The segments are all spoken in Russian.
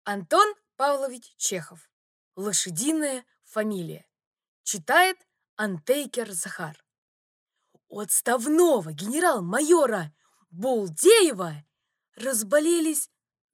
Антон Павлович Чехов. Лошадиная фамилия. Читает Антейкер Захар. У отставного генерал-майора Булдеева разболелись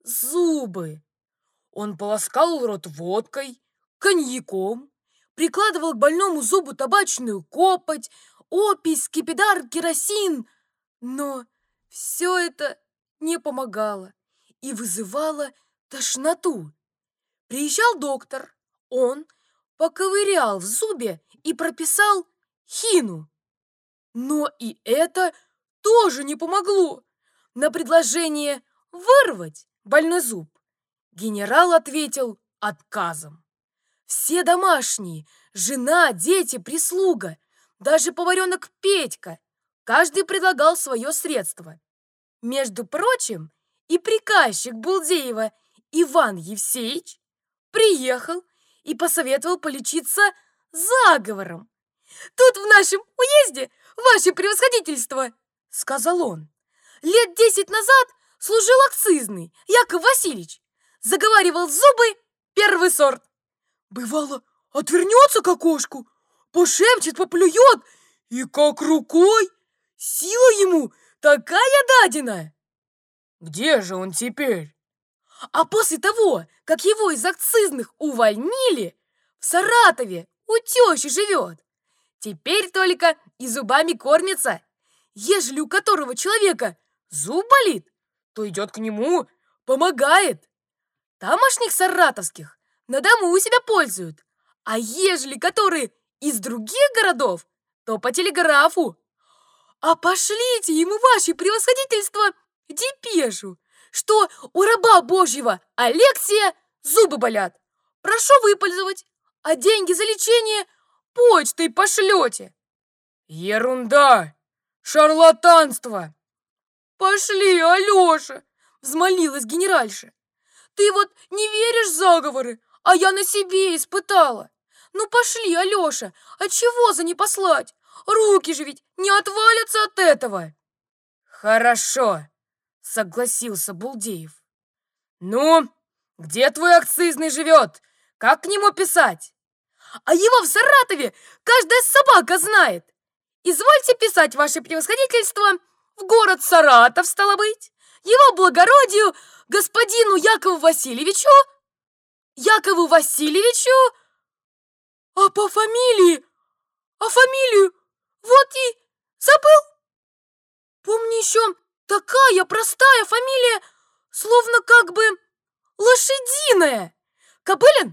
зубы. Он полоскал рот водкой, коньяком, прикладывал к больному зубу табачную копоть, опись, скипидар, керосин. Но все это не помогало и вызывало тошноту. Приезжал доктор, он поковырял в зубе и прописал хину. Но и это тоже не помогло. На предложение вырвать больной зуб генерал ответил отказом. Все домашние, жена, дети, прислуга, даже поваренок Петька, каждый предлагал свое средство. Между прочим, и приказчик Булдеева Иван Евсеич приехал и посоветовал полечиться заговором. «Тут в нашем уезде, ваше превосходительство, — сказал он, — лет 10 назад служил акцизный Яков Васильевич. Заговаривал зубы первый сорт. Бывало, отвернется к окошку, пошепчет, поплюет, и как рукой. Сила ему такая дадена!» «Где же он теперь?» А после того, как его из акцизных увольнили, в Саратове у тещи живет. Теперь только и зубами кормится. Ежели у которого человека зуб болит, то идет к нему, помогает. Тамошних саратовских на дому у себя пользуют. А ежели которые из других городов, то по телеграфу. А пошлите ему, ваше превосходительство, депешу, что у раба Божьего Алексия зубы болят. Прошу выпользовать, а деньги за лечение почтой пошлете. Ерунда! Шарлатанство! Пошли, Алеша, взмолилась генеральша. Ты вот не веришь в заговоры, а я на себе испытала. Ну пошли, Алеша, а чего за не послать? Руки же ведь не отвалятся от этого. Хорошо, согласился Булдеев. Ну, где твой акцизный живет? Как к нему писать? А его в Саратове каждая собака знает. Извольте писать, ваше превосходительство, в город Саратов, стало быть, его благородию, господину Якову Васильевичу. Якову Васильевичу? А по фамилии? А фамилию вот и забыл. Помню еще такая простая фамилия, словно как бы лошадиная. Кобылин?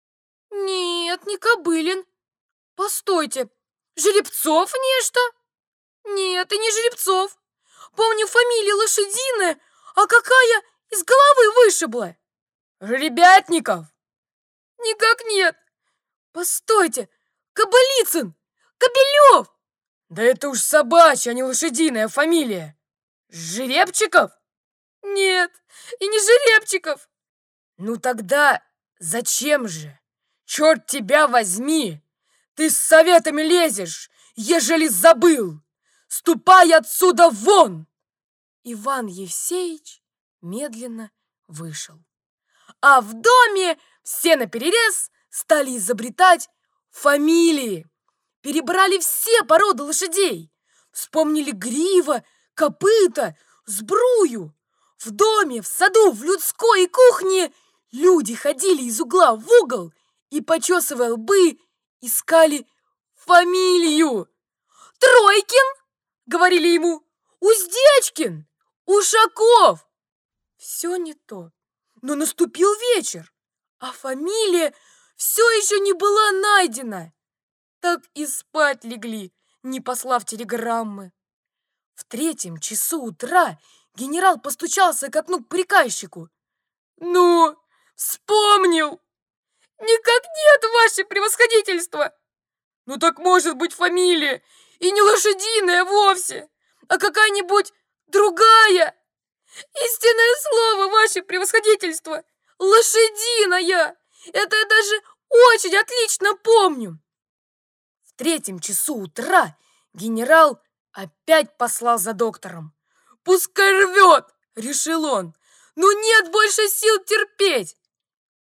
Нет, не Кобылин. Постойте, Жеребцов нечто? Нет, и не Жеребцов. Помню, фамилия лошадиная, а какая из головы вышибла? Жеребятников? Никак нет. Постойте, Кобылицын, Кобелев. Да это уж собачья, а не лошадиная фамилия. Жеребчиков? Нет, и не Жеребчиков. Ну тогда зачем же? Черт тебя возьми! Ты с советами лезешь, ежели забыл! Ступай отсюда вон!» Иван Евсеич медленно вышел. А в доме все наперерез стали изобретать фамилии. Перебрали все породы лошадей. Вспомнили грива, копыта, сбрую. В доме, в саду, в людской и кухне люди ходили из угла в угол и, почесывая лбы, искали фамилию. «Тройкин!» — говорили ему. «Уздечкин! Ушаков!» Все не то. Но наступил вечер, а фамилия все еще не была найдена. Так и спать легли, не послав телеграммы. В 3 часу утра генерал постучался к окну к приказчику. «Ну, вспомнил!» «Никак нет, ваше превосходительство!» «Ну так может быть фамилия и не лошадиная вовсе, а какая-нибудь другая!» «Истинное слово, ваше превосходительство! Лошадиная! Это я даже очень отлично помню!» В 3 часу утра генерал опять послал за доктором. «Пускай рвет!» — решил он. «Но нет больше сил терпеть!»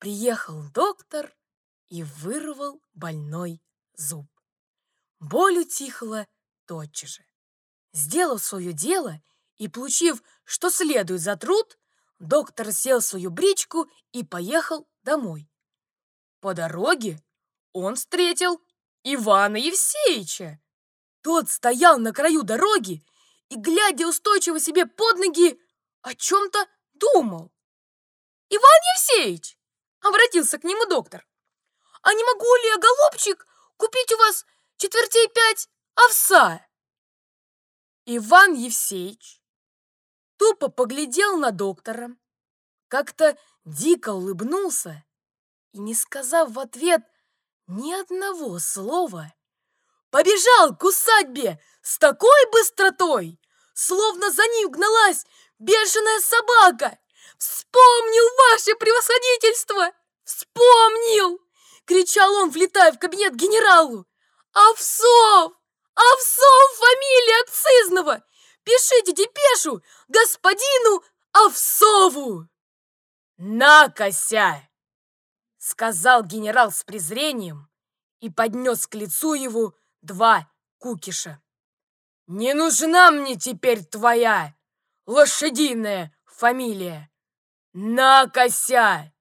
Приехал доктор и вырвал больной зуб. Боль утихла тотчас же. Сделав свое дело и получив, что следует за труд, доктор сел в свою бричку и поехал домой. По дороге он встретил Ивана Евсеича. Тот стоял на краю дороги и, глядя устойчиво себе под ноги, о чем-то думал. «Иван Евсеич!» — обратился к нему доктор. «А не могу ли я, голубчик, купить у вас четвертей 5 овса?» Иван Евсеич тупо поглядел на доктора, как-то дико улыбнулся и, не сказав в ответ ни одного слова, побежал к усадьбе с такой быстротой, словно за ним гналась бешеная собака. «Вспомнил ваше превосходительство! Вспомнил!» — кричал он, влетая в кабинет генералу. «Овсов! Овсов, фамилия акцизного! Пишите депешу господину Овсову!» «Накося!» — сказал генерал с презрением и поднес к лицу его 2 кукиша. «Не нужна мне теперь твоя лошадиная фамилия! Накося!»